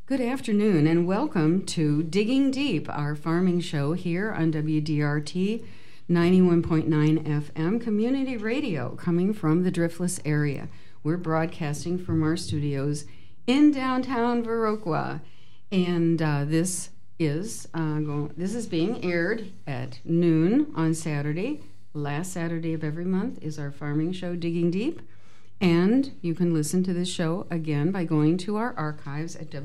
Good afternoon and welcome to Digging Deep, our farming show here on WDRT 91.9 FM Community Radio coming from the Driftless area. We're broadcasting from our studios in downtown Viroqua, and this is being aired at noon on Saturday. Last Saturday of every month is our farming show, Digging Deep. And you can listen to this show again by going to our archives at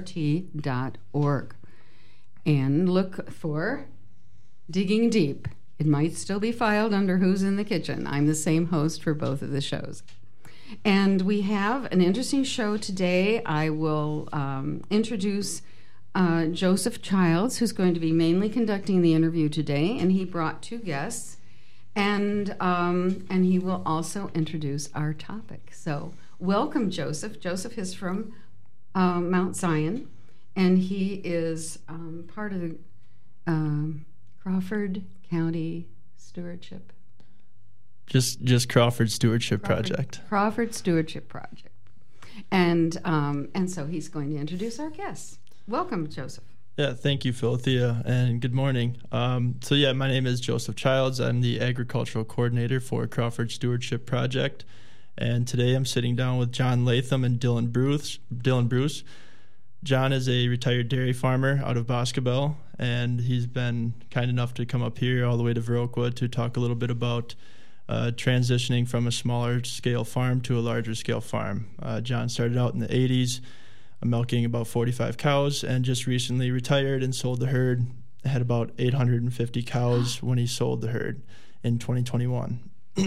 WDRT.org and look for Digging Deep. It might still be filed under Who's in the Kitchen. I'm the same host for both of the shows. And we have an interesting show today. I will introduce Joseph Childs, who's going to be mainly conducting the interview today, and he brought two guests. And he will also introduce our topic. So welcome, Joseph. Joseph is from Mount Zion, and he is part of the Crawford County Stewardship. Just Crawford Stewardship Project. Crawford Stewardship Project. And so he's going to introduce our guests. Welcome, Joseph. Yeah, thank you, Philothea, and good morning. My name is Joseph Childs. I'm the agricultural coordinator for Crawford Stewardship Project, and today I'm sitting down with John Latham and Dylan Bruce. John is a retired dairy farmer out of Boscobel, and he's been kind enough to come up here all the way to Viroqua to talk a little bit about transitioning from a smaller scale farm to a larger scale farm. John started out in the 80s. Milking about 45 cows, and just recently retired and sold the herd. Had about 850 cows when he sold the herd in 2021.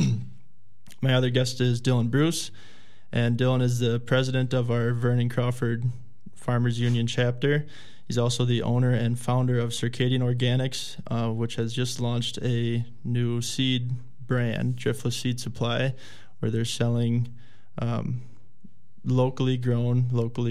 My other guest is Dylan Bruce, and Dylan is the president of our Vernon Crawford Farmers Union chapter. He's also the owner and founder of Circadian Organics, which has just launched a new seed brand, Driftless Seed Supply, where they're selling locally grown,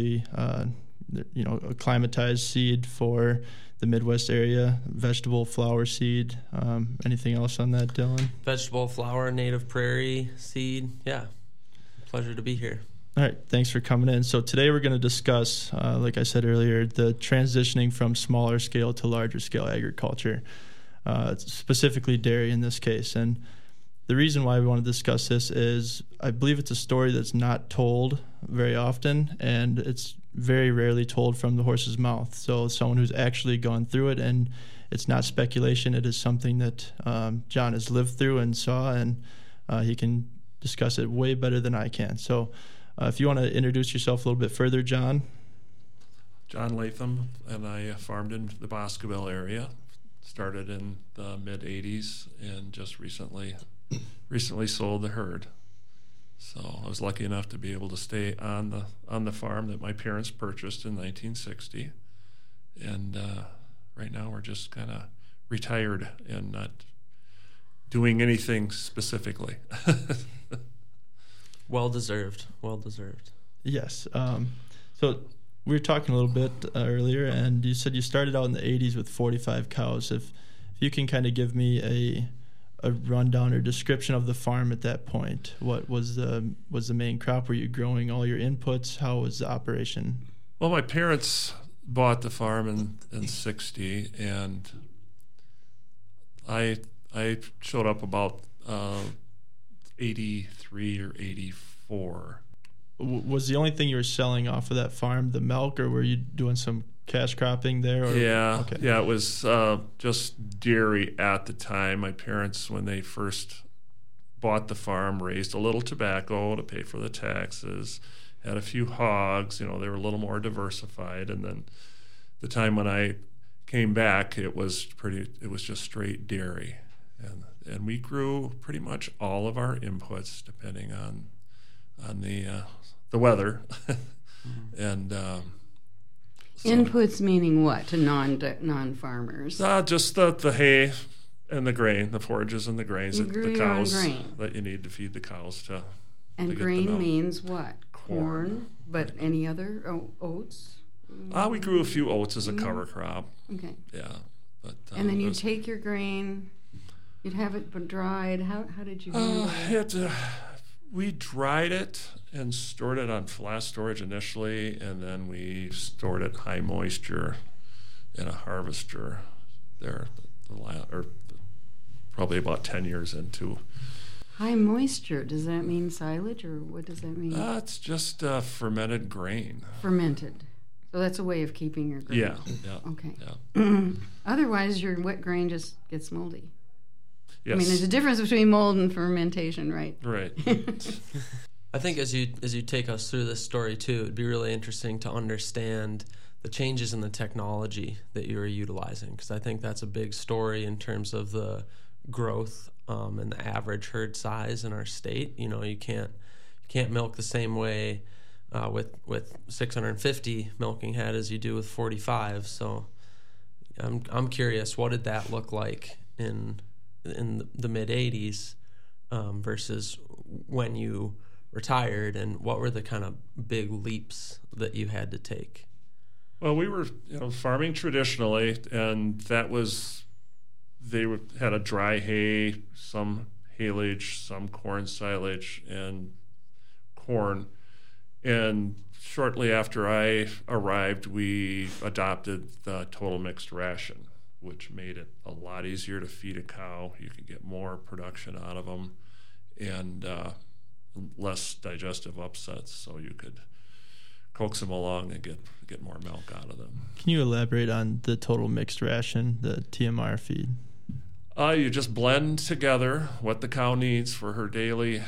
acclimatized seed for the Midwest area, vegetable flower seed. Anything else on that, Dylan? Vegetable flower, native prairie seed. Yeah, pleasure to be here. All right, thanks for coming in. So today we're going to discuss, like I said earlier, the transitioning from smaller scale to larger scale agriculture, specifically dairy in this case. And the reason why we want to discuss this is I believe it's a story that's not told very often, and it's very rarely told from the horse's mouth. So someone who's actually gone through it, and it's not speculation. It is something that John has lived through and saw, and he can discuss it way better than I can. So if you want to introduce yourself a little bit further, John. John Latham, and I farmed in the Boscobel area. Started in the mid-'80s and just recently sold the herd. So I was lucky enough to be able to stay on the farm that my parents purchased in 1960. And right now we're just kind of retired and not doing anything specifically. Well deserved. Yes. So we were talking a little bit earlier, and you said you started out in the 80s with 45 cows. If you can kind of give me a rundown or description of the farm at that point. What was the main crop? Were you growing all your inputs? How was the operation? Well, my parents bought the farm in 60, and I showed up about 83 or 84. Was the only thing you were selling off of that farm the milk, or were you doing some cash cropping there? Or? Yeah, okay. Yeah, it was just dairy at the time. My parents, when they first bought the farm, raised a little tobacco to pay for the taxes, had a few hogs. They were a little more diversified. And then the time when I came back, it was just straight dairy. And we grew pretty much all of our inputs depending on the weather. And inputs meaning what to non-farmers? Just the hay and the grain, the forages and the grains, the cows that you need to feed the cows to. And grain means what? Corn, but any other oats? We grew a few oats as a cover crop. Okay. Yeah, but and then you take your grain, you'd have it dried. How did you do that? We dried it and stored it on flash storage initially, and then we stored it high moisture in a harvester there, probably about 10 years into. High moisture, does that mean silage, or what does that mean? It's just fermented grain. Fermented. So that's a way of keeping your grain. Yeah. Okay. Yeah. Otherwise, your wet grain just gets moldy. Yes. I mean, there's a difference between mold and fermentation, right? Right. I think as you take us through this story too, it'd be really interesting to understand the changes in the technology that you are utilizing, because I think that's a big story in terms of the growth and the average herd size in our state. You know, you can't milk the same way with 650 milking head as you do with 45. So I'm curious, what did that look like in the mid 80s versus when you retired, and what were the kind of big leaps that you had to take? Well, we were farming traditionally, and they had a dry hay, some haylage, some corn silage, and corn. And shortly after I arrived, we adopted the total mixed ration, which made it a lot easier to feed a cow. You could get more production out of them, and less digestive upsets, so you could coax them along and get more milk out of them. Can you elaborate on the total mixed ration, the TMR feed? You just blend together what the cow needs for her daily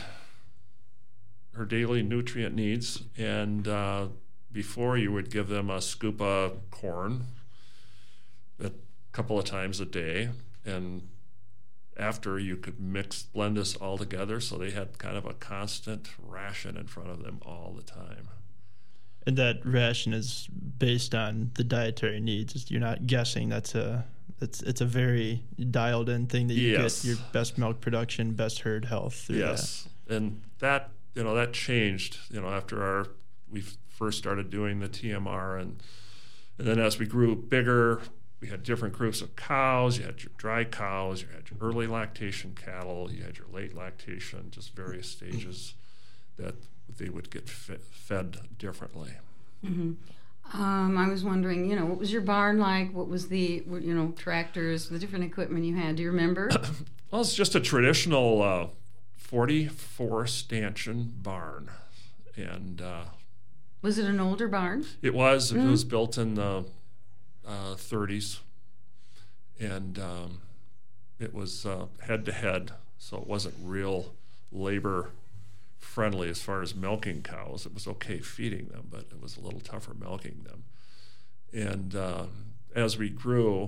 nutrient needs, and before you would give them a scoop of corn a couple of times a day, and after you could blend this all together, so they had kind of a constant ration in front of them all the time. And that ration is based on the dietary needs. You're not guessing. It's a very dialed in thing that you get your best milk production, best herd health through that. And that changed after we first started doing the TMR, and then as we grew bigger, we had different groups of cows. You had your dry cows, you had your early lactation cattle, you had your late lactation, just various stages that they would get fed differently. Mm-hmm. I was wondering, what was your barn like? What was the, tractors, the different equipment you had? Do you remember? Well, it's just a traditional 44 stanchion barn, and was it an older barn? It was. Mm-hmm. It was built in the 30s, and it was head to head, so it wasn't real labor friendly as far as milking cows. It was okay feeding them, but it was a little tougher milking them. And as we grew,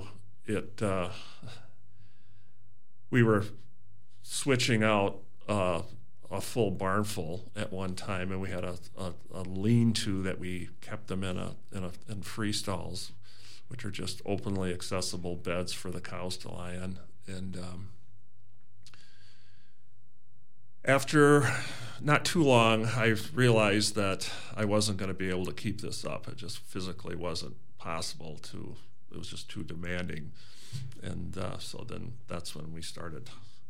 we were switching out a full barn full at one time, and we had a lean-to that we kept them in free stalls, which are just openly accessible beds for the cows to lie in. And after not too long, I realized that I wasn't going to be able to keep this up. It just physically wasn't possible it was just too demanding. And so then that's when we started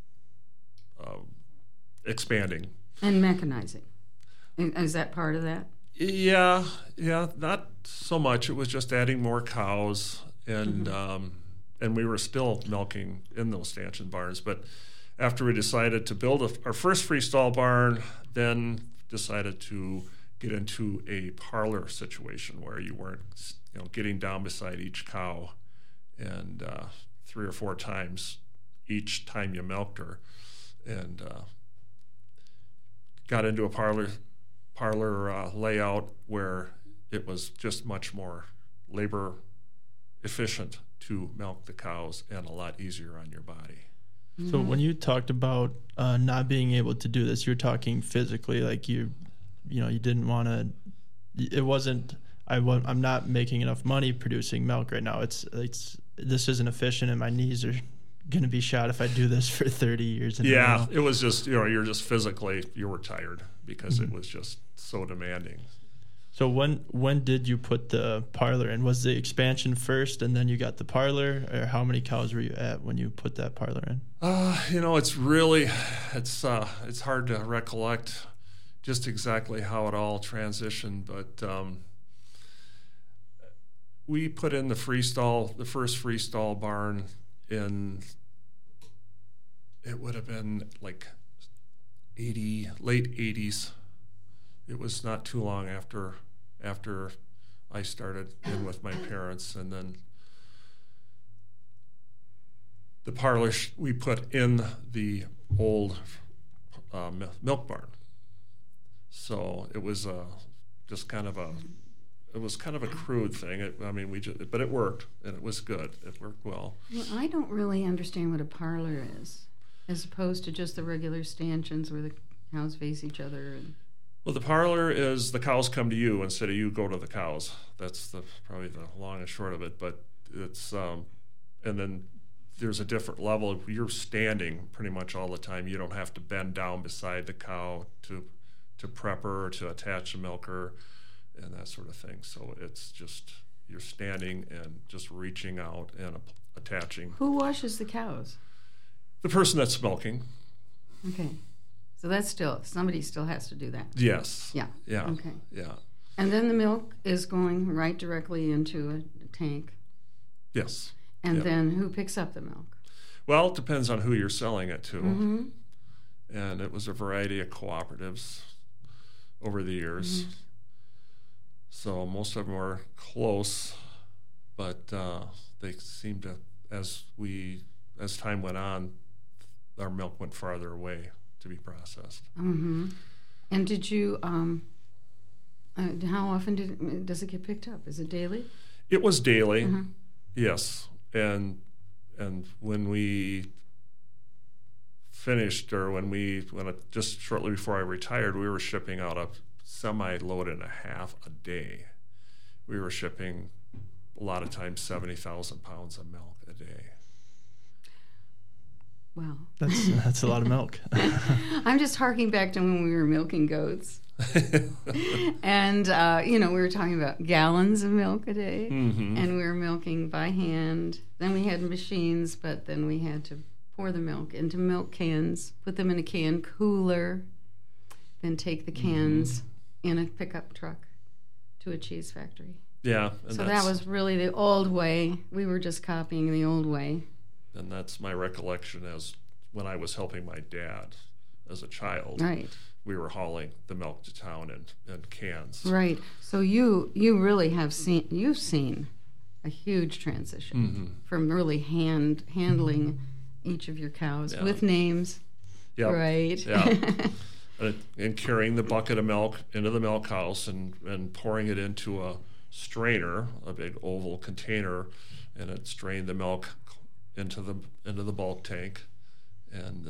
expanding. And mechanizing. Is that part of that? Yeah, not so much. It was just adding more cows, and and we were still milking in those stanchion barns. But after we decided to build our first freestall barn, then decided to get into a parlor situation where you weren't, getting down beside each cow and 3 or 4 times each time you milked her, and got into a parlor layout where it was just much more labor efficient to milk the cows and a lot easier on your body. So when you talked about not being able to do this, you're talking physically, like you didn't want to. It wasn't. I'm not making enough money producing milk right now. This isn't efficient, and my knees are going to be shot if I do this for 30 years. Yeah, it was just you're just physically you were tired because it was just so demanding. So when did you put the parlor in? Was the expansion first and then you got the parlor, or how many cows were you at when you put that parlor in? It's really it's hard to recollect just exactly how it all transitioned, but we put in the first freestall barn in, it would have been like late 80s. It was not too long after I started in with my parents, and then the parlor we put in the old milk barn. So it was just kind of a crude thing. But it worked, and it was good. It worked well. Well, I don't really understand what a parlor is, as opposed to just the regular stanchions where the cows face each other. Well, the parlor is the cows come to you instead of you go to the cows. That's probably the long and short of it. But it's and then there's a different level. You're standing pretty much all the time. You don't have to bend down beside the cow to prep her or to attach a milker and that sort of thing. So it's just you're standing and just reaching out and attaching. Who washes the cows? The person that's milking. Okay. So that's somebody still has to do that. Yes. Yeah. Yeah. Okay. Yeah. And then the milk is going right directly into a tank. Yes. And then who picks up the milk? Well, it depends on who you're selling it to. Mm-hmm. And it was a variety of cooperatives over the years. Mm-hmm. So most of them were close, but they seemed to, as time went on, our milk went farther away to be processed. Mm-hmm. And did you, how often does it get picked up? Is it daily? It was daily, mm-hmm. Yes. And when we finished, or just shortly before I retired, we were shipping out a semi-load and a half a day. We were shipping a lot of times 70,000 pounds of milk a day. Wow. That's a lot of milk. I'm just harking back to when we were milking goats. And, we were talking about gallons of milk a day, mm-hmm. and we were milking by hand. Then we had machines, but then we had to pour the milk into milk cans, put them in a can cooler, then take the cans in a pickup truck to a cheese factory. Yeah. So that was really the old way. We were just copying the old way. And that's my recollection as when I was helping my dad as a child. Right. We were hauling the milk to town in cans. Right. So you really have seen a huge transition mm-hmm. from really handling each of your cows with names. Yep. Right. Yeah. And carrying the bucket of milk into the milk house and pouring it into a strainer, a big oval container, and it strained the milk into the bulk tank. And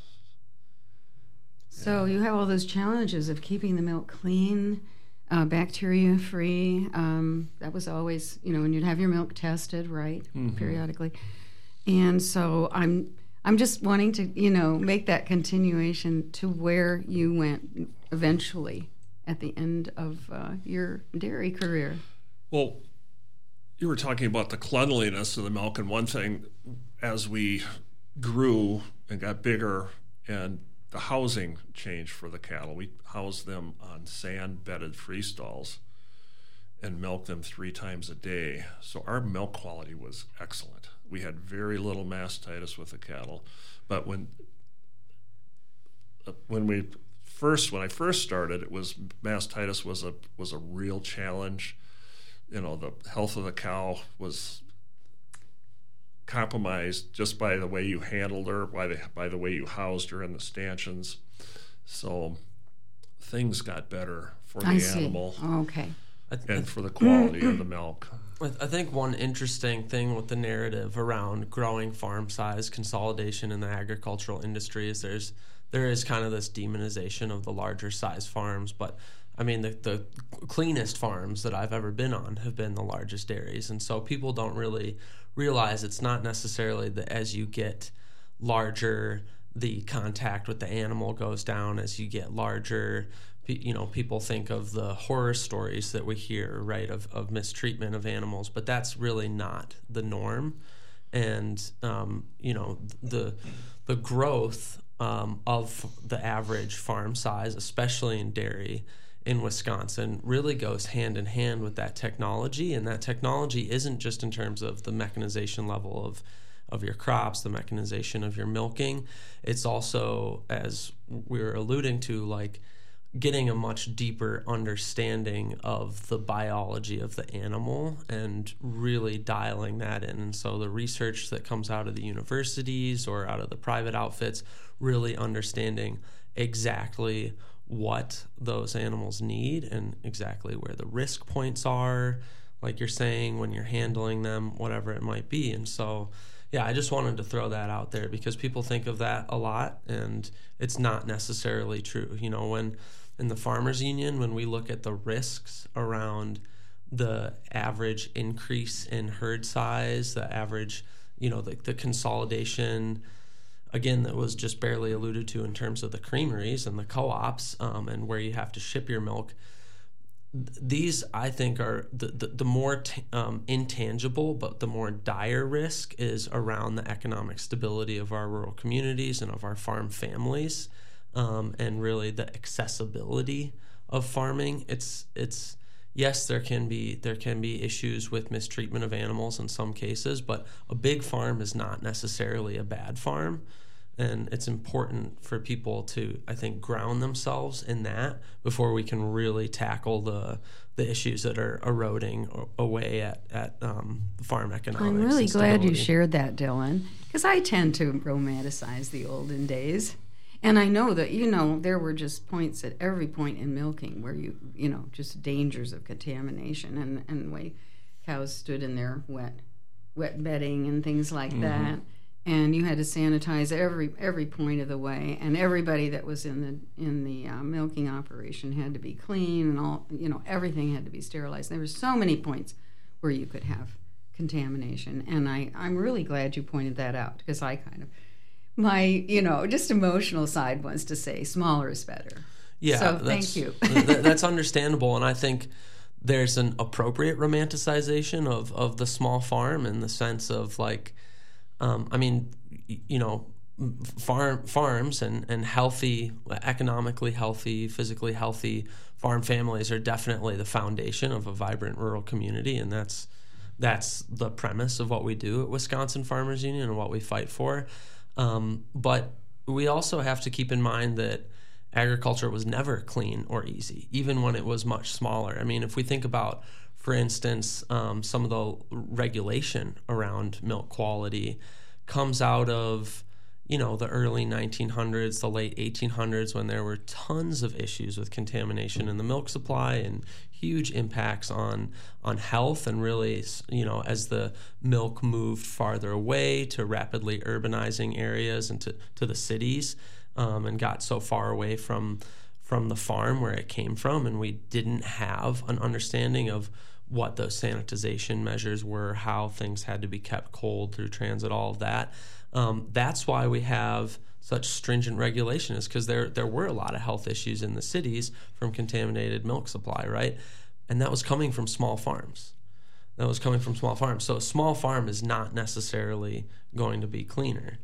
so you have all those challenges of keeping the milk clean, bacteria free. That was always, when you'd have your milk tested, right, mm-hmm. periodically. And so I'm just wanting to, make that continuation to where you went eventually at the end of your dairy career. Well, you were talking about the cleanliness of the milk, and one thing, as we grew and got bigger and the housing changed for the cattle, we housed them on sand-bedded freestalls and milked them 3 times a day. So our milk quality was excellent. We had very little mastitis with the cattle, but when I first started, it was mastitis was a real challenge. The health of the cow was compromised just by the way you handled her, by the way you housed her in the stanchions. So things got better for the animal. Okay. And for the quality of the milk. I think one interesting thing with the narrative around growing farm size consolidation in the agricultural industry is there is kind of this demonization of the larger size farms, but I mean the cleanest farms that I've ever been on have been the largest dairies, and so people don't really realize it's not necessarily that as you get larger the contact with the animal goes down. As you get larger, people think of the horror stories that we hear, right, of mistreatment of animals, but that's really not the norm. And the growth of the average farm size, especially in dairy in Wisconsin, really goes hand in hand with that technology. And that technology isn't just in terms of the mechanization level of your crops, the mechanization of your milking. It's also, as we were alluding to, like getting a much deeper understanding of the biology of the animal and really dialing that in. And so the research that comes out of the universities or out of the private outfits, really understanding exactly what those animals need and exactly where the risk points are, like you're saying, when you're handling them, whatever it might be. And so, yeah, I just wanted to throw that out there because people think of that a lot and it's not necessarily true. You know, when in the Farmers Union, when we look at the risks around the average increase in herd size, the average, you know, the consolidation, again, that was just barely alluded to in terms of the creameries and the co-ops and where you have to ship your milk. These, I think, are the more intangible, but the more dire risk is around the economic stability of our rural communities and of our farm families, and really the accessibility of farming. It's yes, there can be issues with mistreatment of animals in some cases, but a big farm is not necessarily a bad farm. And it's important for people to, I think, ground themselves in that before we can really tackle the issues that are eroding away at farm economics. I'm really glad you shared that, Dylan, because I tend to romanticize the olden days. And I know that, you know, there were just points at every point in milking where you know, just dangers of contamination and the way cows stood in their wet bedding and things like that. And you had to sanitize every point of the way, and everybody that was in the milking operation had to be clean, and all, you know, everything had to be sterilized. There were so many points where you could have contamination, and I'm really glad you pointed that out, because I kind of, my, you know, just emotional side wants to say smaller is better. Yeah, so thank you. That's understandable, and I think there's an appropriate romanticization of the small farm in the sense of, like, I mean, you know, farms and healthy, economically healthy, physically healthy farm families are definitely the foundation of a vibrant rural community, and that's the premise of what we do at Wisconsin Farmers Union and what we fight for. But we also have to keep in mind that agriculture was never clean or easy, even when it was much smaller. I mean, if we think about, for instance, some of the regulation around milk quality comes out of, you know, the early 1900s, the late 1800s, when there were tons of issues with contamination in the milk supply and huge impacts on health, and really, you know, as the milk moved farther away to rapidly urbanizing areas and to the cities, and got so far away from the farm where it came from, and we didn't have an understanding of what those sanitization measures were, how things had to be kept cold through transit, all of that. That's why we have such stringent regulation, is because there were a lot of health issues in the cities from contaminated milk supply, right? And that was coming from small farms. So a small farm is not necessarily going to be cleaner.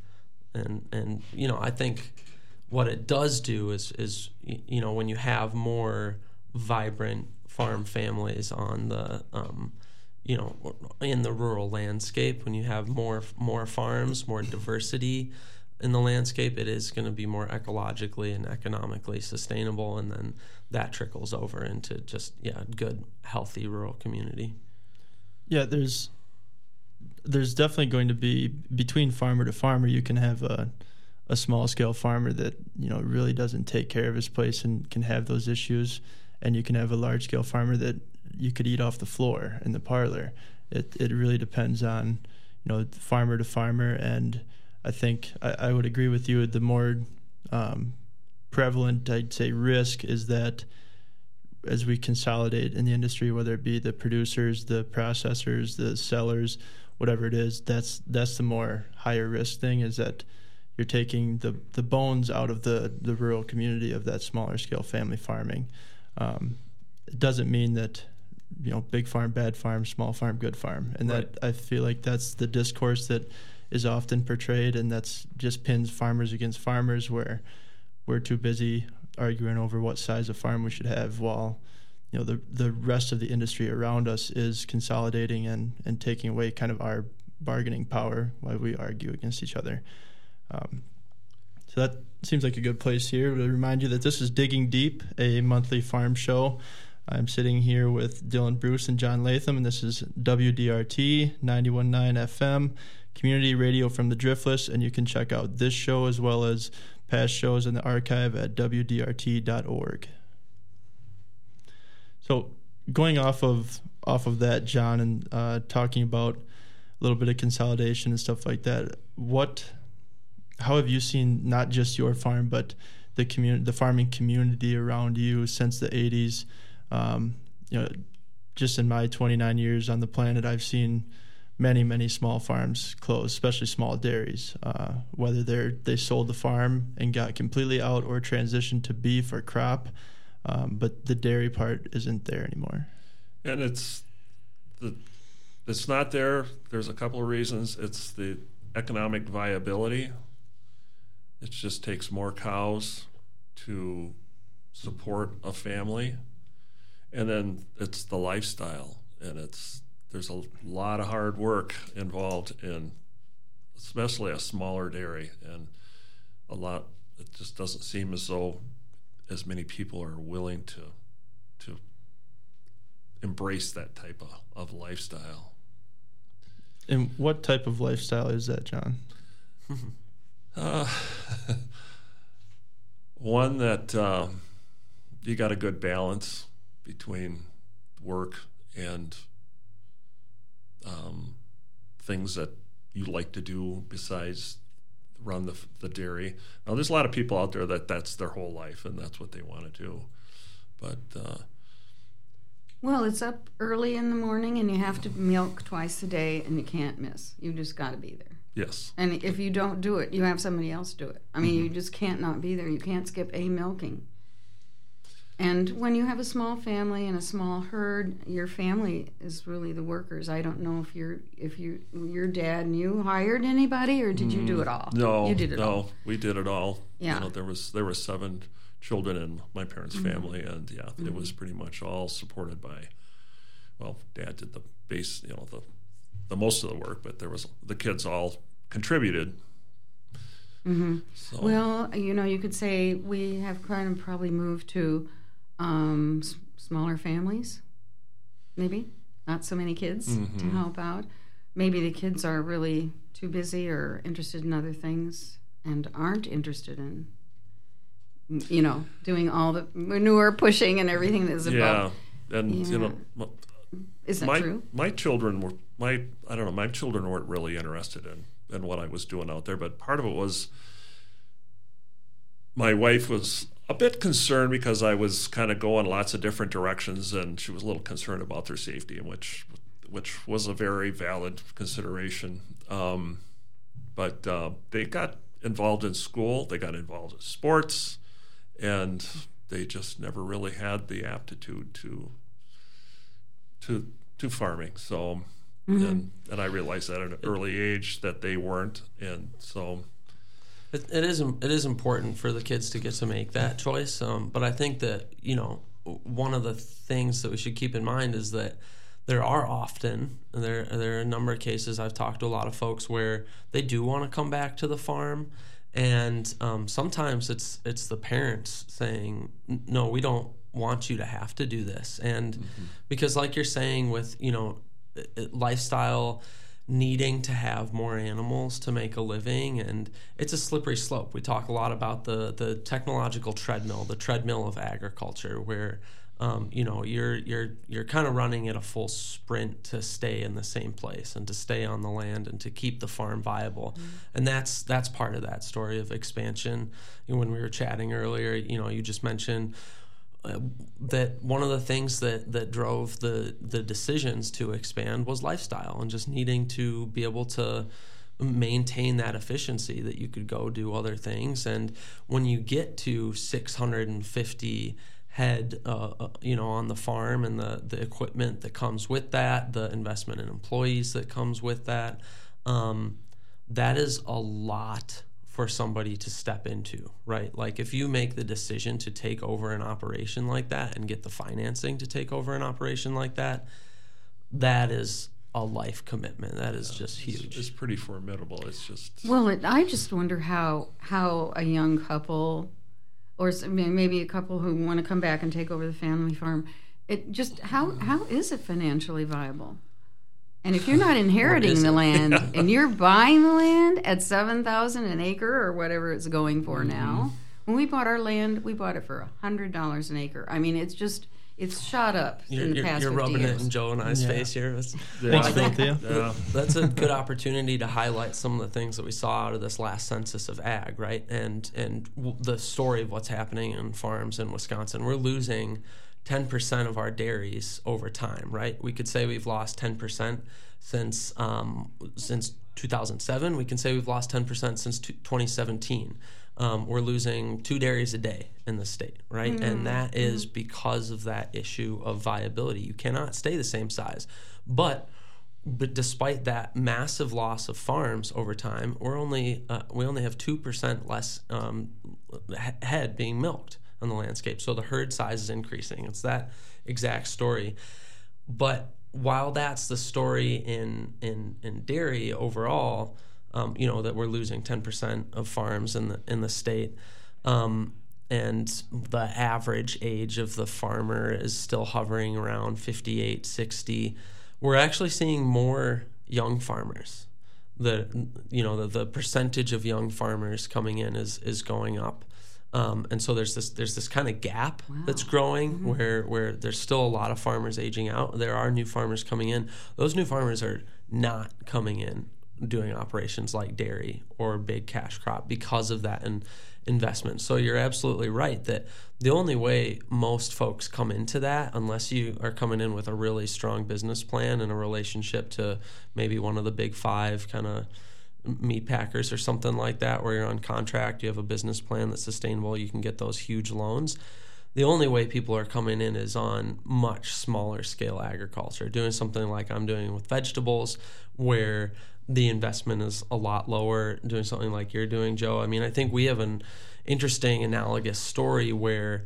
And you know, I think what it does do is you know, when you have more vibrant farm families on the you know, in the rural landscape, when you have more farms, more diversity in the landscape, it is going to be more ecologically and economically sustainable, and then that trickles over into just good, healthy rural community. Yeah, there's definitely going to be, between farmer to farmer, you can have a small scale farmer that, you know, really doesn't take care of his place and can have those issues, and you can have a large scale farmer that you could eat off the floor in the parlor. It really depends on, you know, farmer to farmer. And I think I would agree with you. The more prevalent, I'd say, risk is that as we consolidate in the industry, whether it be the producers, the processors, the sellers, whatever it is, that's the more higher risk thing, is that you're taking the bones out of the rural community of that smaller scale family farming. It doesn't mean that, you know, big farm, bad farm, small farm, good farm. And right. That, I feel like that's the discourse that is often portrayed, and that's just pins farmers against farmers, where we're too busy arguing over what size of farm we should have, while the rest of the industry around us is consolidating and taking away kind of our bargaining power while we argue against each other. So that seems like a good place here to remind you that this is Digging Deep, a monthly farm show. I'm sitting here with Dylan Bruce and John Latham, and this is WDRT 91.9 FM, community radio from the Driftless, and you can check out this show as well as past shows in the archive at WDRT.org. So going off of that, John, and talking about a little bit of consolidation and stuff like that, how have you seen not just your farm but the farming community around you since the 80s? Just in my 29 years on the planet, I've seen many small farms close, especially small dairies, whether they sold the farm and got completely out or transitioned to beef or crop, but the dairy part isn't there anymore. And it's not there. There's a couple of reasons. It's the economic viability. It just takes more cows to support a family. And then it's the lifestyle, and there's a lot of hard work involved in especially a smaller dairy, and it just doesn't seem as though as many people are willing to embrace that type of lifestyle. And what type of lifestyle is that, John? One that you got a good balance between work and things that you like to do besides run the dairy. Now, there's a lot of people out there that's their whole life and that's what they want to do. But well, it's up early in the morning and you have to milk twice a day and you can't miss. You just got to be there. Yes. And if you don't do it, you have somebody else do it. I mean, you just can't not be there. You can't skip a milking. And when you have a small family and a small herd, your family is really the workers. I don't know if your dad and you hired anybody, or did you do it all? No, you did it all. We did it all. Yeah. There were 7 children in my parents' family, and it was pretty much all supported by. Well, Dad did the base, the most of the work, but the kids all contributed. Mm-hmm. So. Well, you could say we have kind of probably moved to smaller families, maybe not so many kids to help out. Maybe the kids are really too busy or interested in other things and aren't interested in doing all the manure pushing and everything that is above. And is that true? My children weren't really interested in what I was doing out there, but part of it was my wife was a bit concerned because I was kind of going lots of different directions, and she was a little concerned about their safety, which was a very valid consideration. But they got involved in school, they got involved in sports, and they just never really had the aptitude to farming. So, and I realized that at an early age that they weren't, and so. It is important for the kids to get to make that choice, but I think that one of the things that we should keep in mind is that there are often there are a number of cases. I've talked to a lot of folks where they do want to come back to the farm, and sometimes it's the parents saying, no, we don't want you to have to do this, and because like you're saying with lifestyle, needing to have more animals to make a living, and it's a slippery slope. We talk a lot about the technological treadmill, the treadmill of agriculture, where you're kind of running at a full sprint to stay in the same place and to stay on the land and to keep the farm viable. And that's part of that story of expansion. When we were chatting earlier, you just mentioned that one of the things that drove the decisions to expand was lifestyle and just needing to be able to maintain that efficiency that you could go do other things. And when you get to 650 head on the farm and the equipment that comes with that, the investment in employees that comes with that, that is a lot for somebody to step into, right? Like if you make the decision to take over an operation like that and get the financing to take over an operation like that, that is a life commitment. That is just huge. It's pretty formidable. It's just... Well, I just wonder how a young couple, or maybe a couple who want to come back and take over the family farm, how is it financially viable? And if you're not inheriting the land and you're buying the land at $7,000 an acre or whatever it's going for now, when we bought our land, we bought it for $100 an acre. I mean, it's shot up in the past 50 years. You're rubbing it in Joe and I's face here. That's a good opportunity to highlight some of the things that we saw out of this last census of ag, right? And the story of what's happening in farms in Wisconsin. We're losing 10% of our dairies over time, right? We could say we've lost 10% since 2007. We can say we've lost 10% since 2017. We're losing 2 dairies a day in the state, right? And that is because of that issue of viability. You cannot stay the same size. But despite that massive loss of farms over time, we only have 2% less head being milked on the landscape. So the herd size is increasing. It's that exact story. But while that's the story in dairy overall, that we're losing 10% of farms in the state, and the average age of the farmer is still hovering around 58, 60. We're actually seeing more young farmers. The percentage of young farmers coming in is going up. And so there's this kind of gap that's growing where there's still a lot of farmers aging out. There are new farmers coming in. Those new farmers are not coming in doing operations like dairy or big cash crop because of that investment. So you're absolutely right that the only way most folks come into that, unless you are coming in with a really strong business plan and a relationship to maybe one of the big 5 kind of meat packers or something like that, where you're on contract, you have a business plan that's sustainable, you can get those huge loans. The only way people are coming in is on much smaller scale agriculture, doing something like I'm doing with vegetables, where the investment is a lot lower, doing something like you're doing, Joe. I mean, I think we have an interesting analogous story where,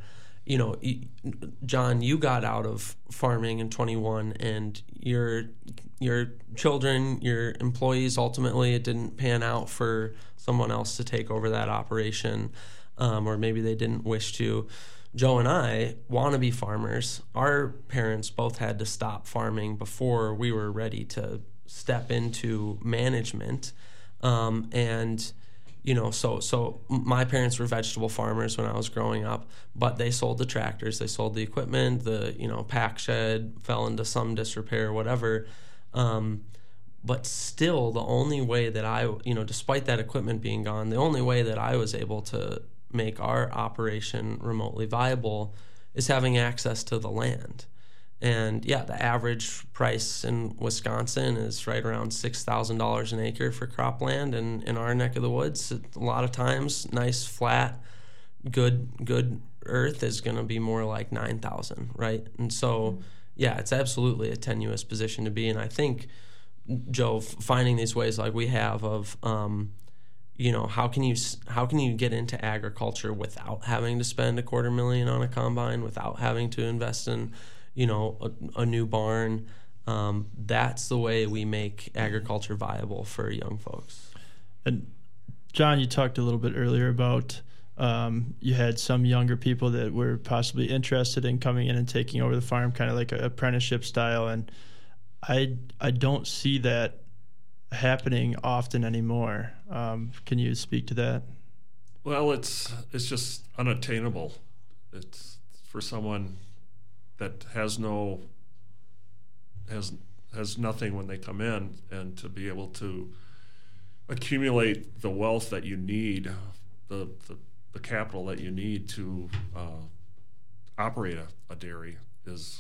John, you got out of farming in 21 and your children, your employees, ultimately it didn't pan out for someone else to take over that operation, or maybe they didn't wish to. Joe and I want to be farmers. Our parents both had to stop farming before we were ready to step into management. So my parents were vegetable farmers when I was growing up, but they sold the tractors, they sold the equipment, the pack shed fell into some disrepair, whatever. But still, the only way that I, despite that equipment being gone, the only way that I was able to make our operation remotely viable is having access to the land. And the average price in Wisconsin is right around $6,000 an acre for cropland, and in our neck of the woods, a lot of times, nice, flat, good earth is going to be more like $9,000, right? And so, it's absolutely a tenuous position to be in. I think, Joe, finding these ways like we have of, how can you get into agriculture without having to spend $250,000 on a combine, without having to invest in a new barn? That's the way we make agriculture viable for young folks. And John, you talked a little bit earlier about you had some younger people that were possibly interested in coming in and taking over the farm, kind of like an apprenticeship style. And I don't see that happening often anymore. Can you speak to that? Well, it's just unattainable. It's for someone that has nothing when they come in, and to be able to accumulate the wealth that you need, the capital that you need to operate a dairy is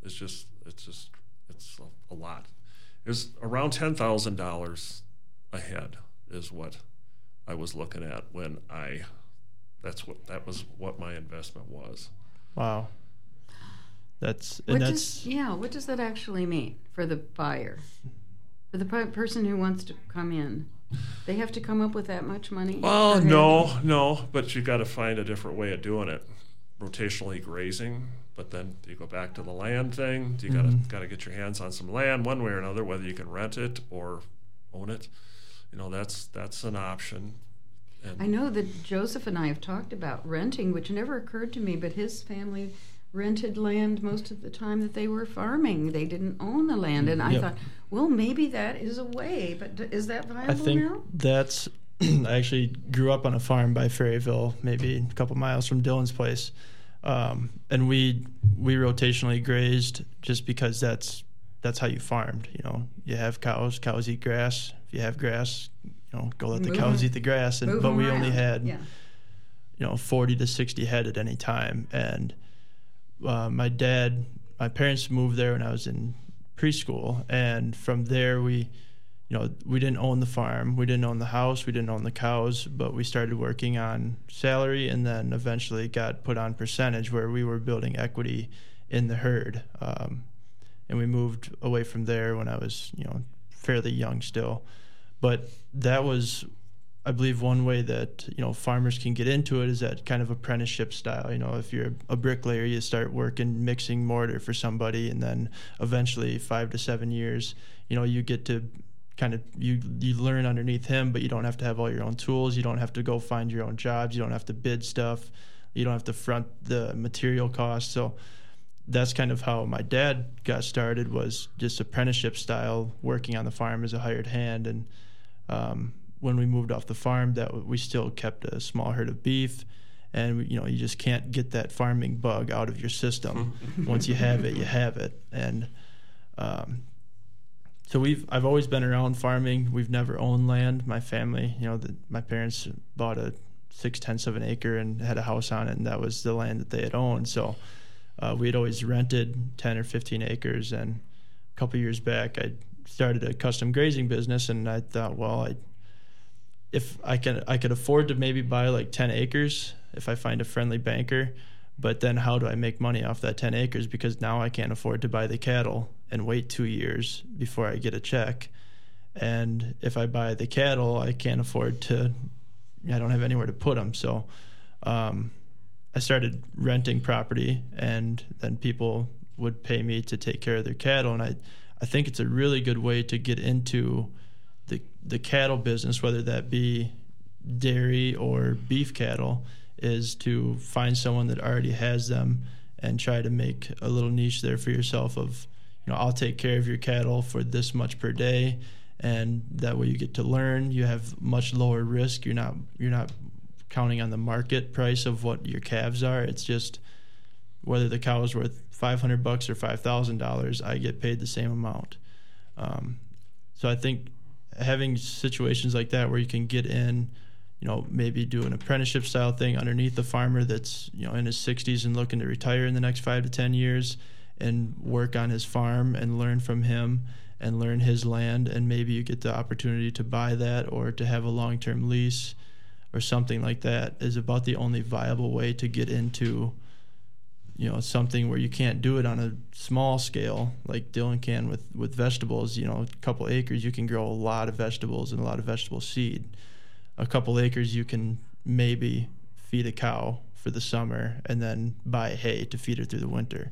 a lot. It's around $10,000 a head is what I was looking at when that was what my investment was. Wow. What does that actually mean for the buyer, for the person who wants to come in? They have to come up with that much money? Well, no, but you got to find a different way of doing it. Rotationally grazing, but then you go back to the land thing. You got to get your hands on some land one way or another, whether you can rent it or own it. That's an option. And I know that Joseph and I have talked about renting, which never occurred to me, but his family rented land most of the time that they were farming. They didn't own the land, and I thought, well, maybe that is a way, but is that viable I think now? that's I actually grew up on a farm by Ferryville, maybe a couple miles from Dylan's place, and we rotationally grazed just because that's how you farmed. You have cows eat grass. If you have grass, go let the cows eat the grass. But we only had 40 to 60 head at any time, and my parents moved there when I was in preschool, and from there we didn't own the farm, we didn't own the house, we didn't own the cows, but we started working on salary, and then eventually got put on percentage where we were building equity in the herd. And we moved away from there when I was fairly young still. But that was, I believe, one way that farmers can get into it is that kind of apprenticeship style. If you're a bricklayer, you start working mixing mortar for somebody, and then eventually 5 to 7 years, you get to kind of you learn underneath him, but you don't have to have all your own tools. You don't have to go find your own jobs. You don't have to bid stuff. You don't have to front the material costs. So that's kind of how my dad got started, was just apprenticeship style, working on the farm as a hired hand. And when we moved off the farm, that we still kept a small herd of beef, and you just can't get that farming bug out of your system. Once you have it, you have it. And so I've always been around farming. We've never owned land. My family, my parents bought a 6/10 of an acre and had a house on it, and that was the land that they had owned. So we'd always rented 10 or 15 acres, and a couple years back I started a custom grazing business, and I thought, well, if I could afford to maybe buy like 10 acres if I find a friendly banker, but then how do I make money off that 10 acres? Because now I can't afford to buy the cattle and wait 2 years before I get a check. And if I buy the cattle, I can't afford to, I don't have anywhere to put them. So I started renting property, and then people would pay me to take care of their cattle. And I think it's a really good way to get into the cattle business, whether that be dairy or beef cattle, is to find someone that already has them and try to make a little niche there for yourself of, I'll take care of your cattle for this much per day, and that way you get to learn. You have much lower risk. You're not counting on the market price of what your calves are. It's just whether the cow is worth $500 or $5,000, I get paid the same amount. So I think having situations like that where you can get in, maybe do an apprenticeship style thing underneath the farmer that's, in his 60s and looking to retire in the next 5 to 10 years, and work on his farm and learn from him and learn his land. And maybe you get the opportunity to buy that or to have a long-term lease or something like that, is about the only viable way to get into, something where you can't do it on a small scale like Dylan can with vegetables. A couple acres, you can grow a lot of vegetables and a lot of vegetable seed. A couple acres, you can maybe feed a cow for the summer and then buy hay to feed her through the winter.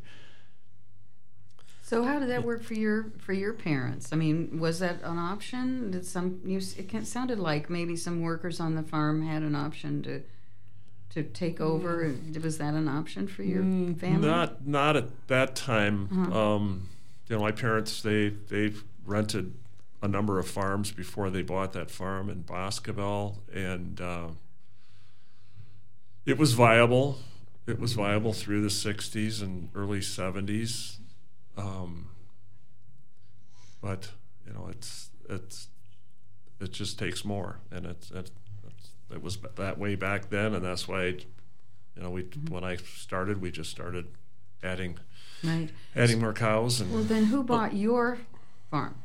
So how did that work for your parents? I mean, was that an option? Did it sounded like maybe some workers on the farm had an option to take over. Was that an option for your family? Not at that time. Uh-huh. My parents they rented a number of farms before they bought that farm in Boscobel, and it was viable. It was viable through the 60s and early 70s. But it just takes more, and it was that way back then, and that's why when I started, we just started adding more cows. And well, then who bought your farm?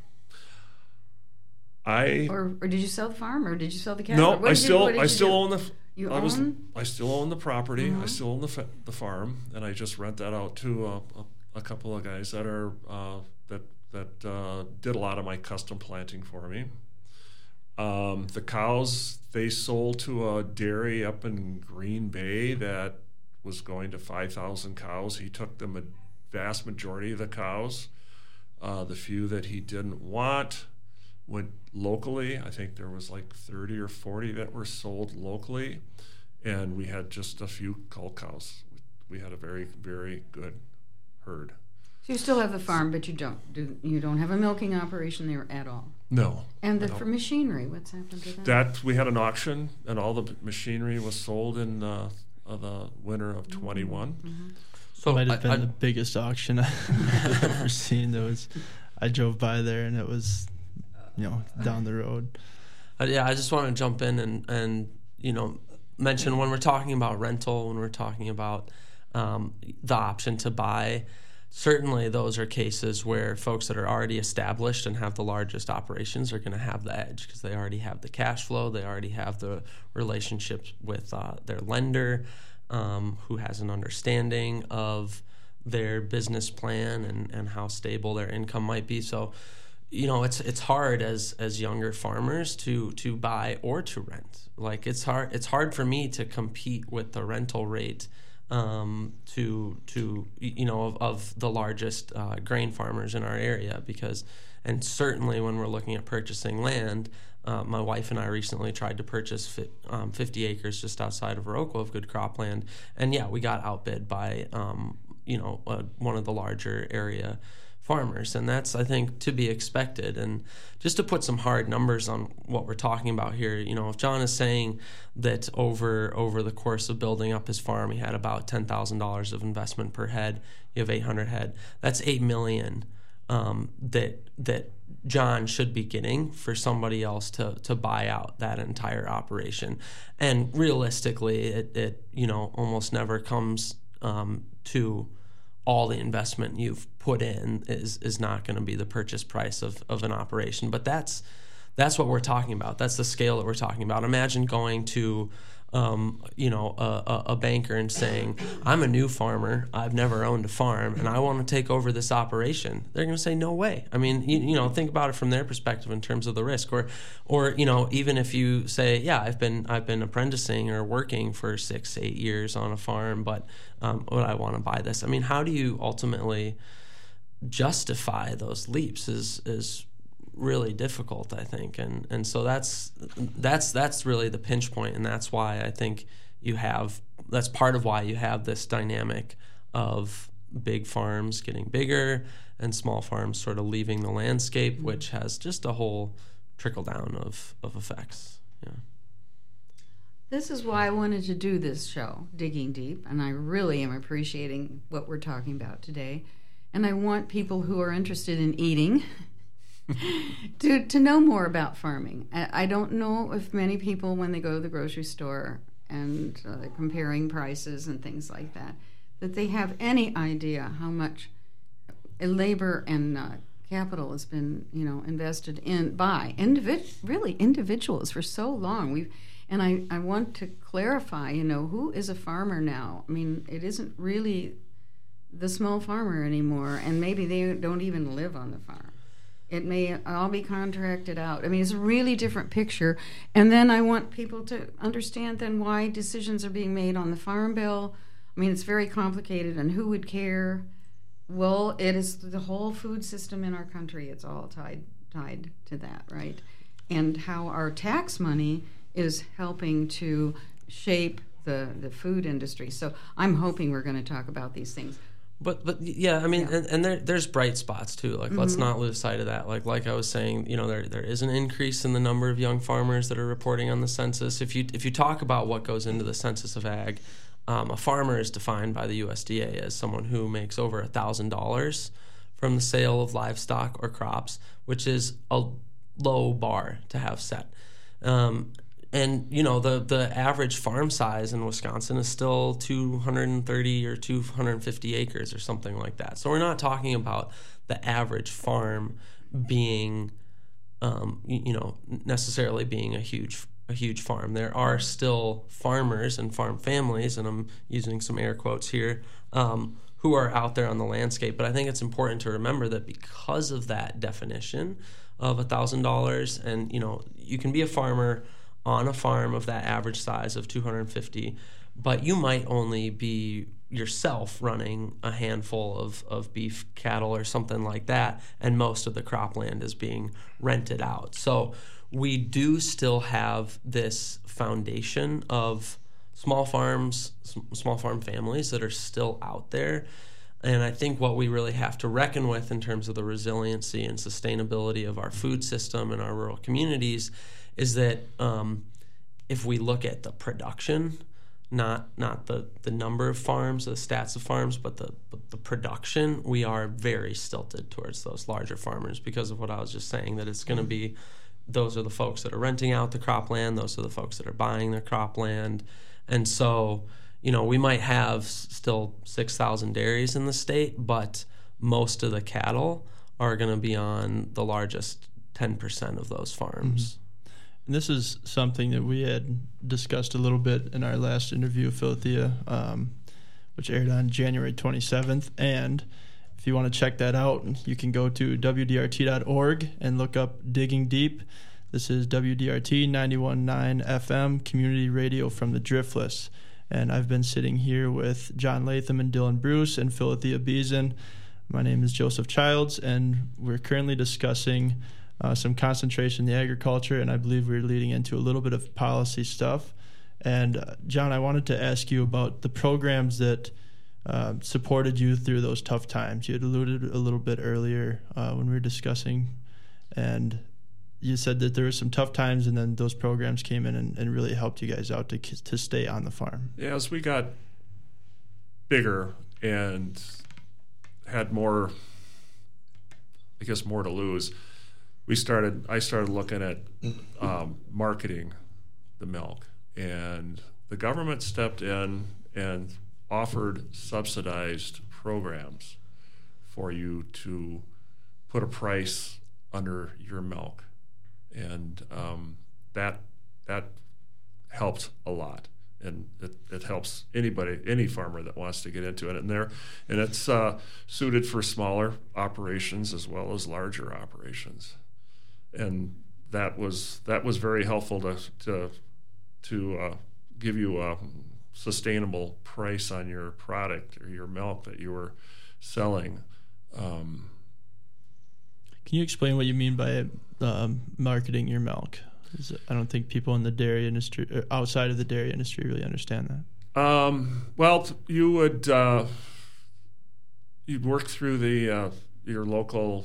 Or did you sell the farm, or did you sell the cattle? No, I still own the. You own? I still own the property. Mm-hmm. I still own the farm, and I just rent that out to a couple of guys that are that did a lot of my custom planting for me. The cows, they sold to a dairy up in Green Bay that was going to 5,000 cows. He took them a vast majority of the cows. The few that he didn't want went locally. I think there was like 30 or 40 that were sold locally, and we had just a few cull cows. We had a very, very good herd. So you still have the farm, but you don't have a milking operation there at all? No. And for machinery, what's happened to that? That we had an auction, and all the machinery was sold in the winter of 21. Mm-hmm. So it might have been the biggest auction I've ever seen. I drove by there, and it was, down the road. I just want to jump in and mention when we're talking about rental, when we're talking about the option to buy, certainly those are cases where folks that are already established and have the largest operations are going to have the edge because they already have the cash flow, they already have the relationships with their lender, who has an understanding of their business plan and how stable their income might be. So, it's hard as younger farmers to buy or to rent. Like it's hard for me to compete with the rental rate of the largest grain farmers in our area and certainly when we're looking at purchasing land, my wife and I recently tried to purchase 50 acres just outside of Viroqua of good cropland, and we got outbid by one of the larger area farmers, and that's, I think, to be expected. And just to put some hard numbers on what we're talking about here, if John is saying that over the course of building up his farm, he had about $10,000 of investment per head, you have 800 head, that's $8 million that John should be getting for somebody else to buy out that entire operation. And realistically, it almost never comes to all the investment you've put in is not going to be the purchase price of an operation. But that's what we're talking about. That's the scale that we're talking about. Imagine going to a banker and saying, I'm a new farmer, I've never owned a farm, and I want to take over this operation. They're going to say, no way. I mean, think about it from their perspective in terms of the risk. Or even if you say, I've been apprenticing or working for 6-8 years on a farm, but would I want to buy this? I mean, how do you ultimately justify those leaps is really difficult, I think, and so that's really the pinch point, and that's why I think that's part of why you have this dynamic of big farms getting bigger and small farms sort of leaving the landscape, which has just a whole trickle down of effects. Yeah. This is why I wanted to do this show, Digging Deep, and I really am appreciating what we're talking about today, and I want people who are interested in eating to know more about farming. I don't know if many people, when they go to the grocery store and they're comparing prices and things like that they have any idea how much labor and capital has been, invested in by individuals for so long. I want to clarify, who is a farmer now? I mean, it isn't really the small farmer anymore, and maybe they don't even live on the farm. It may all be contracted out. I mean, it's a really different picture. And then I want people to understand then why decisions are being made on the Farm Bill. I mean, it's very complicated, and who would care? Well, it is the whole food system in our country. It's all tied to that, right? And how our tax money is helping to shape the food industry. So I'm hoping we're going to talk about these things. But yeah, I mean, yeah. And there's bright spots too. Like, let's not lose sight of that. Like I was saying, there is an increase in the number of young farmers that are reporting on the census. If you talk about what goes into the census of ag, a farmer is defined by the USDA as someone who makes over $1,000 from the sale of livestock or crops, which is a low bar to have set. And, the average farm size in Wisconsin is still 230 or 250 acres or something like that. So we're not talking about the average farm being, necessarily being a huge farm. There are still farmers and farm families, and I'm using some air quotes here, who are out there on the landscape. But I think it's important to remember that because of that definition, of $1,000, and you can be a farmer on a farm of that average size of 250, but you might only be yourself running a handful of beef cattle or something like that, and most of the cropland is being rented out. So we do still have this foundation of small farms, small farm families that are still out there. And I think what we really have to reckon with in terms of the resiliency and sustainability of our food system and our rural communities is that if we look at the production, not the number of farms, the stats of farms, but the production, we are very stilted towards those larger farmers because of what I was just saying, that it's going to be, those are the folks that are renting out the cropland, those are the folks that are buying their cropland. And so, we might have still 6,000 dairies in the state, but most of the cattle are going to be on the largest 10% of those farms. Mm-hmm. And this is something that we had discussed a little bit in our last interview with Philothea, which aired on January 27th. And if you want to check that out, you can go to WDRT.org and look up Digging Deep. This is WDRT 91.9 FM, community radio from the Driftless. And I've been sitting here with John Latham and Dylan Bruce and Philothea Beason. My name is Joseph Childs, and we're currently discussing some concentration in the agriculture, and I believe we're leading into a little bit of policy stuff. And John, I wanted to ask you about the programs that supported you through those tough times. You had alluded a little bit earlier when we were discussing, and you said that there were some tough times, and then those programs came in and really helped you guys out to stay on the farm. Yeah, as we got bigger and had more to lose, I started looking at marketing the milk, and the government stepped in and offered subsidized programs for you to put a price under your milk, and that helped a lot, and it helps any farmer that wants to get into it, and it's suited for smaller operations as well as larger operations. And that was very helpful to give you a sustainable price on your product or your milk that you were selling. Can you explain what you mean by marketing your milk? I don't think people in the dairy industry, or outside of the dairy industry, really understand that. Well, you would you'd work through your local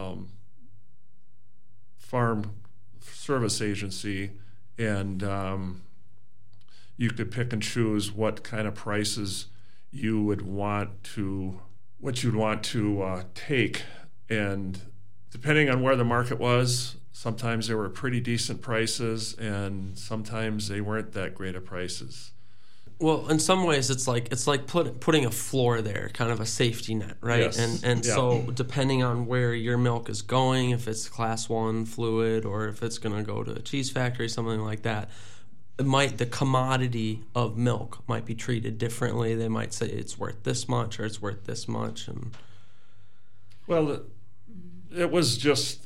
farm service agency, and you could pick and choose what kind of prices you would want to take, and depending on where the market was, sometimes they were pretty decent prices, and sometimes they weren't that great of prices. Well, in some ways, it's like putting a floor there, kind of a safety net, right? Yes. And so depending on where your milk is going, if it's Class 1 fluid or if it's going to go to a cheese factory, something like that, the commodity of milk might be treated differently. They might say it's worth this much or it's worth this much. And well, it was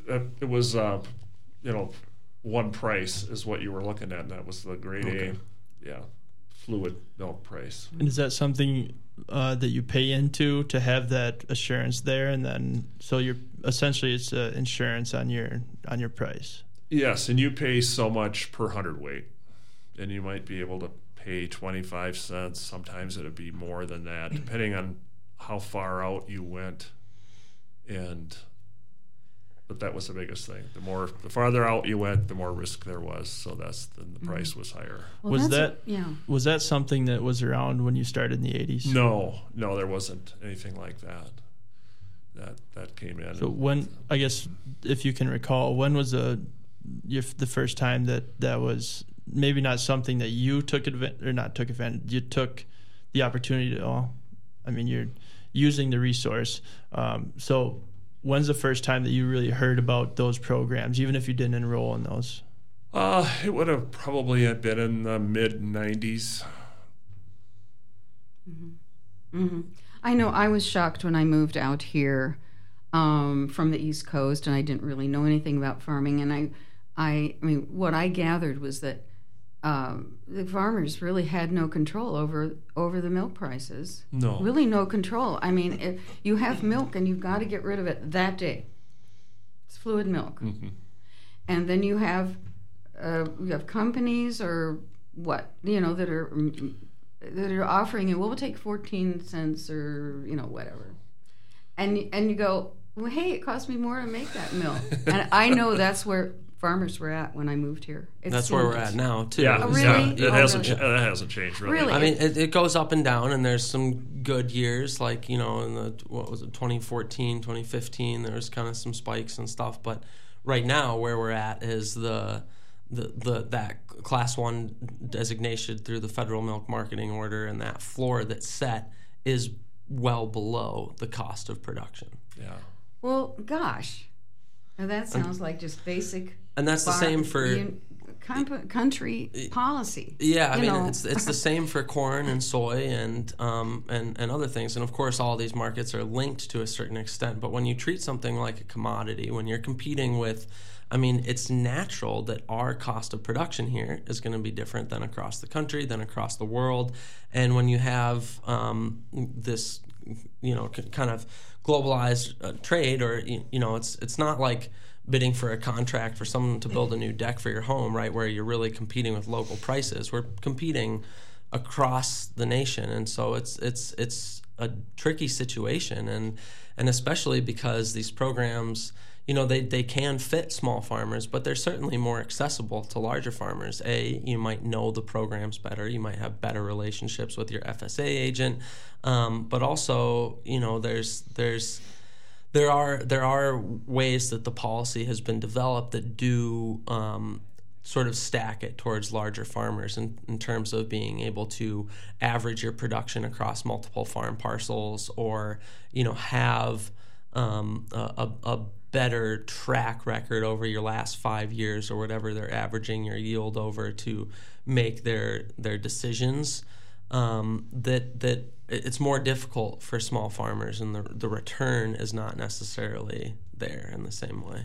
one price is what you were looking at, and that was the grade A, fluid milk price. And is that something that you pay into to have that assurance there, and then so you're essentially it's insurance on your price? Yes, and you pay so much per hundredweight, and you might be able to pay 25 cents. Sometimes it'd be more than that, depending on how far out you went. But that was the biggest thing. The farther out you went, the more risk there was. So the price was higher. Well, was that something that was around when you started in the 80s? No, there wasn't anything like that. That came in. So when, I guess, if you can recall, when was the first time that was maybe not something that you took advantage? You took the opportunity to. You're using the resource. So. When's the first time that you really heard about those programs, even if you didn't enroll in those? It would have probably been in the mid-'90s. Mm-hmm. Mm-hmm. I know I was shocked when I moved out here from the East Coast, and I didn't really know anything about farming. And I mean, what I gathered was that the farmers really had no control over the milk prices. No. Really no control. I mean, if you have milk and you've got to get rid of it that day. It's fluid milk. Mm-hmm. And then you have companies or what, that are offering you, we'll take 14 cents or, whatever. And you go, well, hey, it cost me more to make that milk. And I know that's where farmers were at when I moved here. That's where we're at now, too. Yeah, Oh, really? It hasn't changed, really. Really? I mean, it goes up and down, and there's some good years, like, in the, 2014, 2015, there was kind of some spikes and stuff. But right now, where we're at is that Class 1 designation through the Federal Milk Marketing Order, and that floor that's set is well below the cost of production. Yeah. Well, gosh. Now that sounds like just basic. And that's the same for country policy. Yeah, I mean, it's the same for corn and soy and other things. And of course, all these markets are linked to a certain extent. But when you treat something like a commodity, when you're competing with, I mean, it's natural that our cost of production here is going to be different than across the country, than across the world. And when you have this, kind of globalized trade, or it's not like bidding for a contract for someone to build a new deck for your home, right, where you're really competing with local prices. We're competing across the nation, and so it's a tricky situation, and especially because these programs, they can fit small farmers, but they're certainly more accessible to larger farmers. You might know the programs better, you might have better relationships with your FSA agent, but also, there are ways that the policy has been developed that do sort of stack it towards larger farmers in terms of being able to average your production across multiple farm parcels, or have a better track record over your last 5 years or whatever they're averaging your yield over to make their decisions. That it's more difficult for small farmers, and the return is not necessarily there in the same way.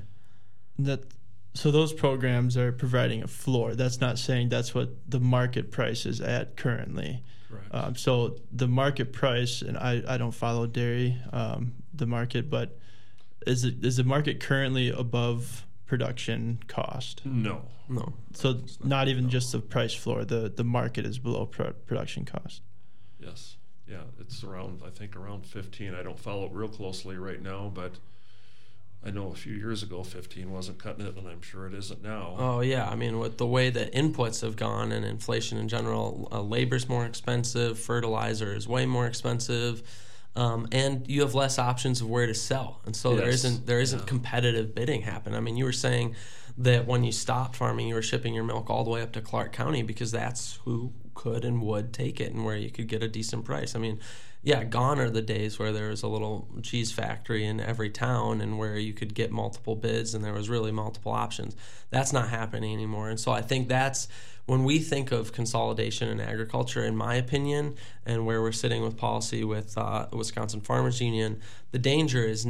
So those programs are providing a floor. That's not saying that's what the market price is at currently. Right. So the market price, and I don't follow dairy, the market, but is the market currently above production cost? No. So not even just the price floor. The market is below production cost. Yes. Yeah, it's around 15. I don't follow it real closely right now, but I know a few years ago 15 wasn't cutting it, and I'm sure it isn't now. Oh, yeah. I mean, with the way that inputs have gone and inflation in general, labor's more expensive, fertilizer is way more expensive, and you have less options of where to sell. And so there isn't competitive bidding happen. I mean, you were saying that when you stopped farming, you were shipping your milk all the way up to Clark County because that's who could and would take it and where you could get a decent price. I mean, yeah, gone are the days where there was a little cheese factory in every town and where you could get multiple bids and there was really multiple options. That's not happening anymore. And so I think that's when we think of consolidation in agriculture, in my opinion, and where we're sitting with policy with Wisconsin Farmers Union, the danger is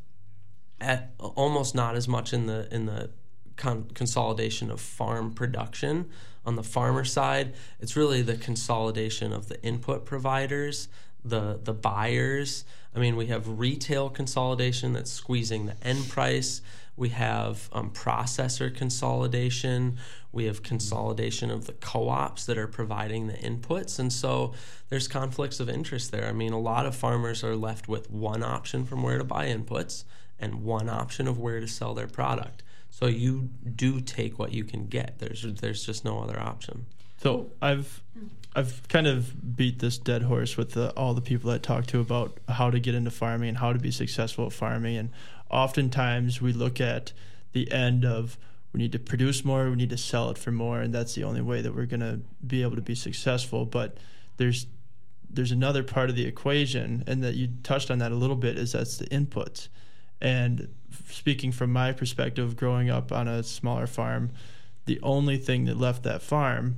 almost not as much in the consolidation of farm production. On the farmer side, it's really the consolidation of the input providers, the buyers. I mean, we have retail consolidation that's squeezing the end price. We have processor consolidation. We have consolidation of the co-ops that are providing the inputs. And so there's conflicts of interest there. I mean, a lot of farmers are left with one option from where to buy inputs and one option of where to sell their product. So you do take what you can get. There's just no other option. So I've kind of beat this dead horse with all the people I talk to about how to get into farming and how to be successful at farming. And oftentimes we look at the end of we need to produce more, we need to sell it for more, and that's the only way that we're going to be able to be successful. But there's another part of the equation, and that you touched on that a little bit, is that's the inputs. And speaking from my perspective, growing up on a smaller farm, the only thing that left that farm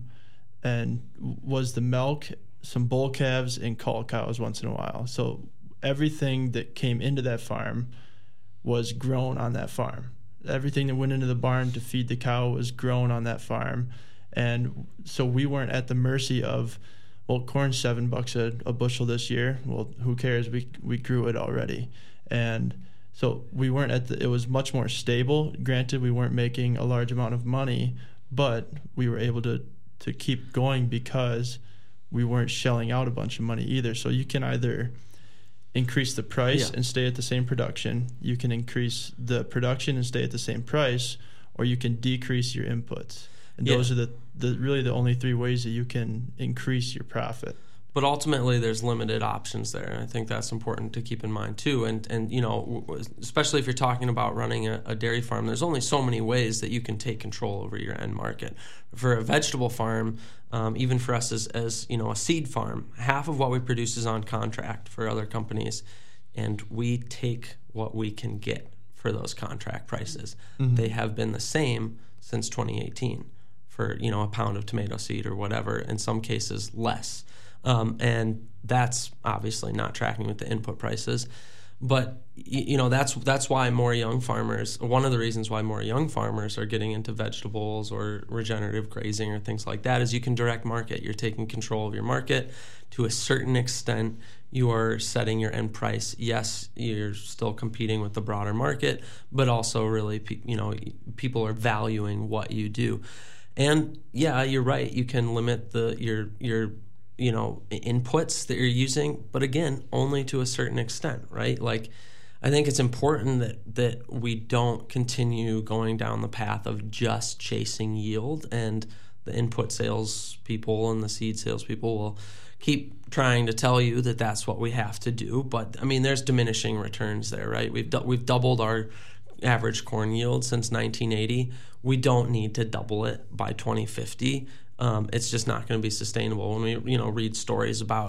was the milk, some bull calves, and cull cows once in a while. So everything that came into that farm was grown on that farm. Everything that went into the barn to feed the cow was grown on that farm. And so we weren't at the mercy of, well, corn's $7 a bushel this year. Well, who cares? We grew it already. And so we weren't it was much more stable. Granted, we weren't making a large amount of money, but we were able to keep going because we weren't shelling out a bunch of money either. So you can either increase the price and stay at the same production. You can increase the production and stay at the same price, or you can decrease your inputs. And those are the really the only three ways that you can increase your profit. But ultimately, there's limited options there, and I think that's important to keep in mind too. And you know, especially if you're talking about running a dairy farm, there's only so many ways that you can take control over your end market. For a vegetable farm, even for us as you know, a seed farm, half of what we produce is on contract for other companies, and we take what we can get for those contract prices. Mm-hmm. They have been the same since 2018 for, you know, a pound of tomato seed or whatever. In some cases, less. And that's obviously not tracking with the input prices. But, you know, that's why more young farmers, one of the reasons why more young farmers are getting into vegetables or regenerative grazing or things like that is you can direct market. You're taking control of your market to a certain extent. You are setting your end price. Yes, you're still competing with the broader market, but also really, you know, people are valuing what you do. And yeah, you're right. You can limit your you know, inputs that you're using, but again, only to a certain extent, right? Like, I think it's important that we don't continue going down the path of just chasing yield, and the input sales people and the seed sales people will keep trying to tell you that that's what we have to do. But I mean, there's diminishing returns there, right? We've doubled our average corn yield since 1980. We don't need to double it by 2050. It's just not going to be sustainable. When we, you know, read stories about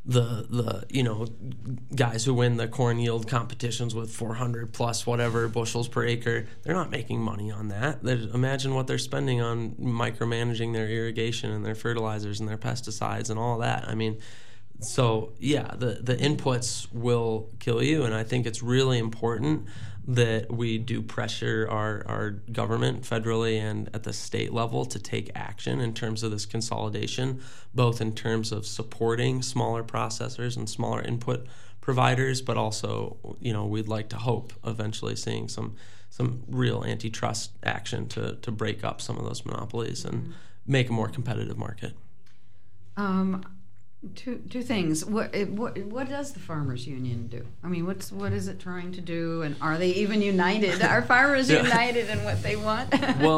the you know, guys who win the corn yield competitions with 400 plus whatever bushels per acre, they're not making money on that. Imagine what they're spending on micromanaging their irrigation and their fertilizers and their pesticides and all that. I mean, so yeah, the inputs will kill you, and I think it's really important that we do pressure our government federally and at the state level to take action in terms of this consolidation, both in terms of supporting smaller processors and smaller input providers, but also, you know, we'd like to hope eventually seeing some real antitrust action to break up some of those monopolies and make a more competitive market. Two things. What does the Farmers Union do? I mean, what is it trying to do, and are they even united? Are farmers united in what they want?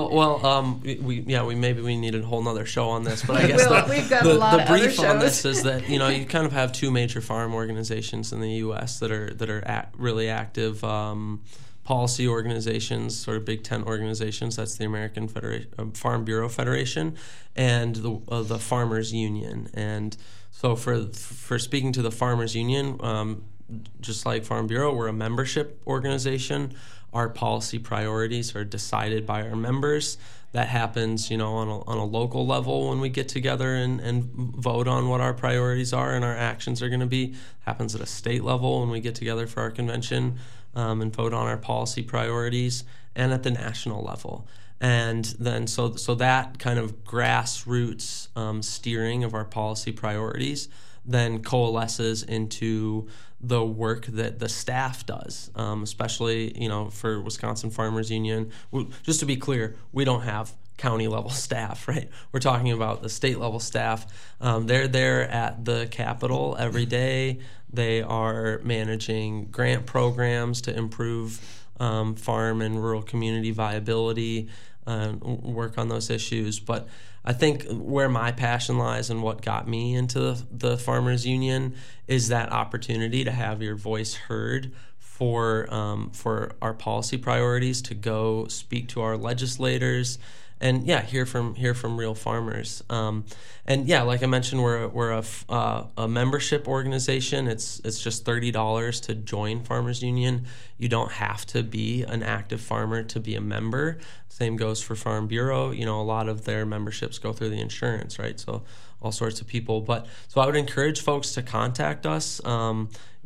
We need a whole nother show on this, but I guess we've got a lot of brief on this is that, you know, you kind of have two major farm organizations in the U.S. that are really active. Policy organizations, sort of big tent organizations. That's the American Farm Bureau Federation and the Farmers Union. And so for speaking to the Farmers Union, just like Farm Bureau, we're a membership organization. Our policy priorities are decided by our members. That happens, you know, on a local level when we get together and vote on what our priorities are and our actions are going to be. Happens at a state level when we get together for our convention and vote on our policy priorities, and at the national level. And then so that kind of grassroots steering of our policy priorities then coalesces into the work that the staff does, especially, you know, for Wisconsin Farmers Union. Just to be clear, we don't have county level staff, right? We're talking about the state level staff. They're there at the Capitol every day. They are managing grant programs to improve farm and rural community viability, work on those issues. But I think where my passion lies and what got me into the Farmers Union is that opportunity to have your voice heard for our policy priorities, to go speak to our legislators, and hear from real farmers. And like I mentioned, we're a membership organization. It's just $30 to join Farmers Union. You don't have to be an active farmer to be a member. Same goes for Farm Bureau. You know, a lot of their memberships go through the insurance, right? So all sorts of people. But so I would encourage folks to contact us.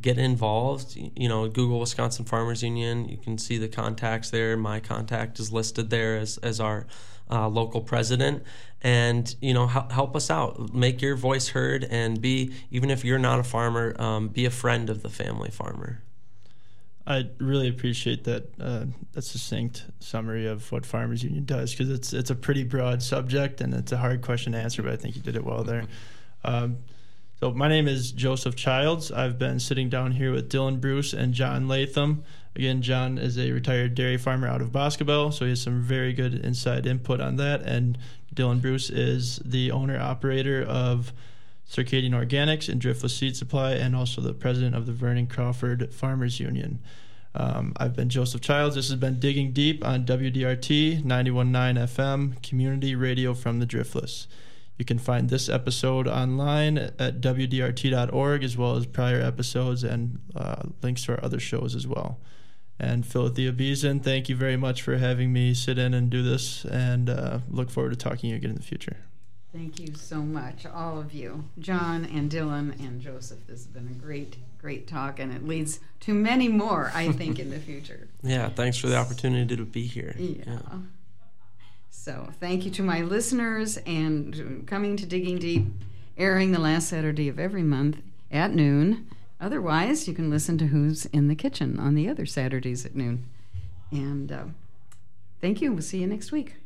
get involved. Google Wisconsin Farmers Union. You can see the contacts there. My contact is listed there as our local president. And, help us out. Make your voice heard, and even if you're not a farmer, be a friend of the family farmer. I really appreciate that succinct summary of what Farmers Union does, because it's a pretty broad subject and it's a hard question to answer, but I think you did it well there. So my name is Joseph Childs. I've been sitting down here with Dylan Bruce and John Latham. Again, John is a retired dairy farmer out of Boscobel, so he has some very good inside input on that. And Dylan Bruce is the owner-operator of Circadian Organics and Driftless Seed Supply, and also the president of the Vernon Crawford Farmers Union. I've been Joseph Childs. This has been Digging Deep on WDRT 91.9 FM, community radio from the Driftless. You can find this episode online at WDRT.org, as well as prior episodes and links to our other shows as well. And Philothea Beeson, thank you very much for having me sit in and do this, and look forward to talking to you again in the future. Thank you so much, all of you. John and Dylan and Joseph, this has been a great talk, and it leads to many more, I think, in the future. Yeah, thanks for the opportunity to be here. Yeah. So thank you to my listeners, and coming to Digging Deep, airing the last Saturday of every month at noon. Otherwise, you can listen to Who's in the Kitchen on the other Saturdays at noon. And thank you. We'll see you next week.